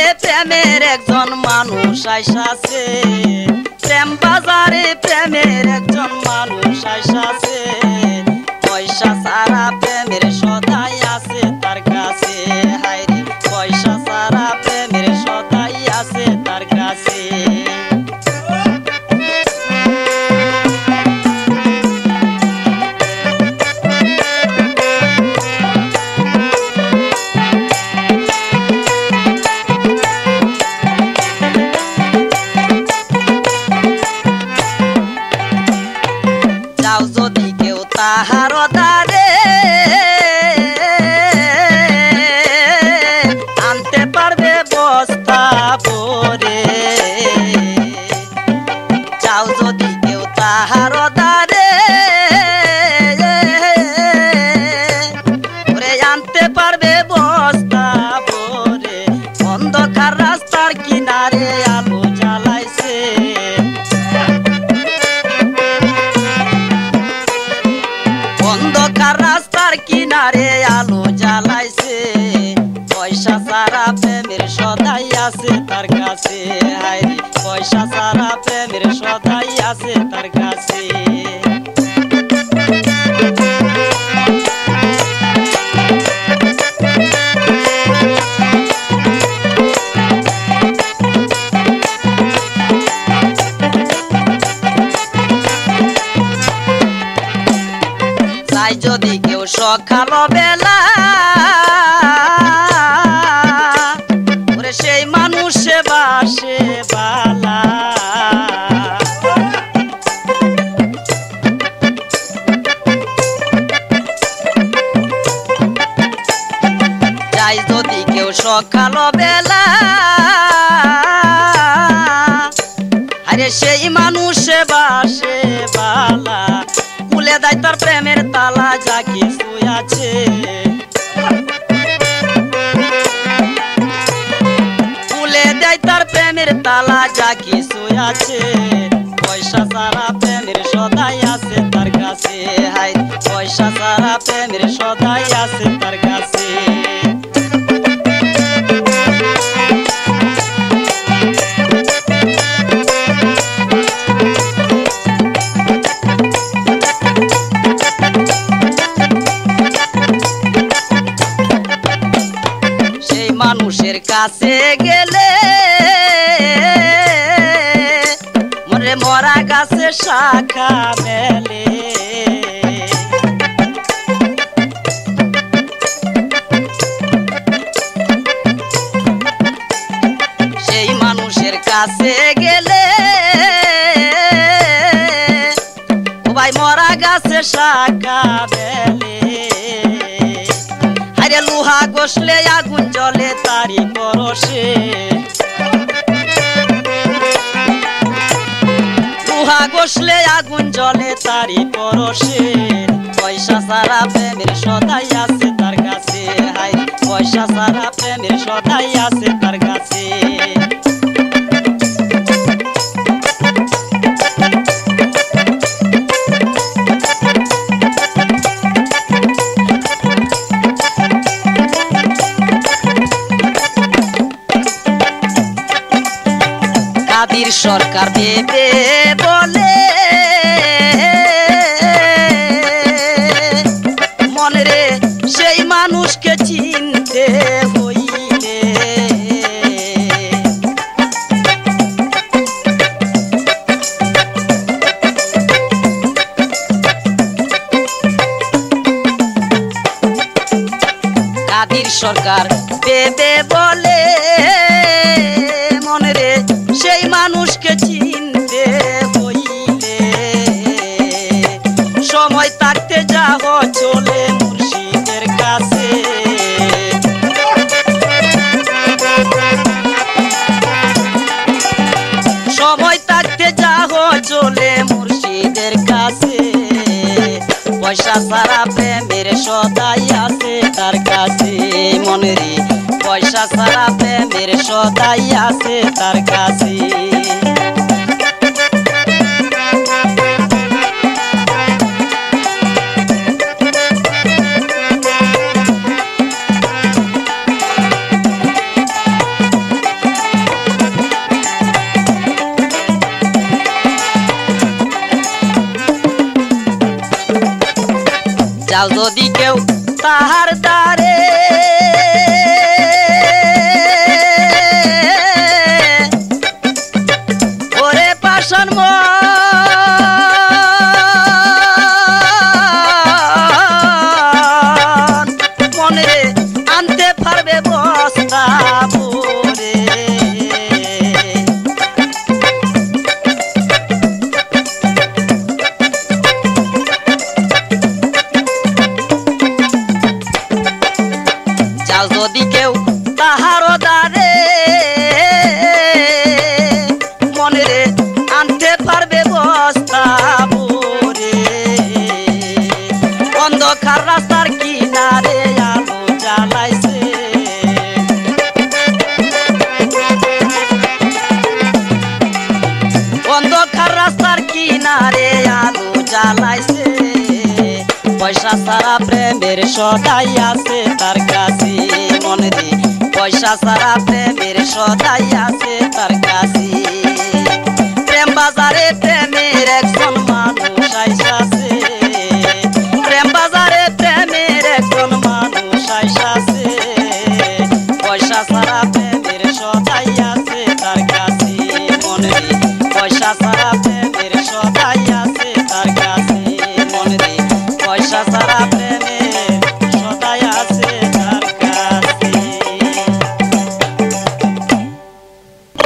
প্রেমের একজন মানুষ আইসাছে, প্রেম বাজারে প্রেমের একজন মানুষ আইসাছে, পয়সা সারা প্রেমের সদাই আছে তার কাছে। হায়রে পয়সা সারা প্রেমের সদাই আছে তার কাছে। যাও যদি কেউ তাহার দ্বারে আনতে পারবে বস্তা ভরে, যাও যদি কেউ তাহার দ্বারে আনতে পারবে বস্তা ভরে। অন্ধকার রাস্তার কিনারে আলো জ্বালাইছে, অন্ধকার রাস্তার কিনারে আলো জ্বালাইছে, পয়সা সারা প্রেমের সদাই আছে তার কাছে। হায়রে পয়সা সারা প্রেমের সদাই আছে তার কাছে। তাই যদি কেউ সকাল বেলা ওরে সেই মানুষে বাসে বালা, তাই যদি কেউ সকাল বেলা আরে সেই মানুষে বাসে বালা, খুলে দেয় তার প্রেমের তালা যা কিছু আছে, খুলে দেয় তার প্রেমের তালা যা কিছু আছে। পয়সা সারা প্রেমের সদাই আছে তার কাছে। হায় পয়সা সারা প্রেমের সদাই আছে তার কাছে। মানুষের কাছে গেলে মরে মরা গাছে শাখা মেলে, সেই মানুষের কাছে গেলে ও ভাই মরা গাছে শাখা মেলে। আরে লোহা ঘষলে আগুন জ্বলে তারি পরশে, লোহা ঘষলে আগুন জ্বলে তারি পরশে। পয়সা সারা প্রেমের সদাই আছে তার কাছে। হায় পয়সা সারা প্রেমের সদাই আছে তার কাছে। কাদির সরকার ভেবে বলে মনে রে সেই মানুষকে চিনতে হইলে, কাদির সরকার ভেবে বলে মনে রে সেই মানুষকে চিনতে হইলে, সময় থাকতে যাব চলে মুর্শিদের কাছে। সময় থাকতে যাব চলে মুর্শিদের কাছে। পয়সা সারা প্রেমের সদাই আছে তার কাছে। মনে রে পয়সা সারা প্রেমের সদাই আছে তার কাছে। যাও যদি কেউ তাহার দ্বারে ওরে পাষাণ মনে রে আনতে পারবে বস্তা ভরে। যাও যদি কেউ তাহার দ্বারে মনে রে আনতে পারবে বস্তা ভরে। অন্ধকার রাস্তার কিনারে আলো জ্বালাইছে অন্ধকার রাস্তার কিনারে আলো জ্বালাইছে পয়সা সারা প্রেমের সদাই আছে তার কাছে মনে রে পয়সা সারা প্রেমের সদাই আছে তার কাছে। প্রেম বাজারে প্রেমের একজন মানুষ আইসাছে প্রেম বাজারে প্রেমের একজন মানুষ আইসা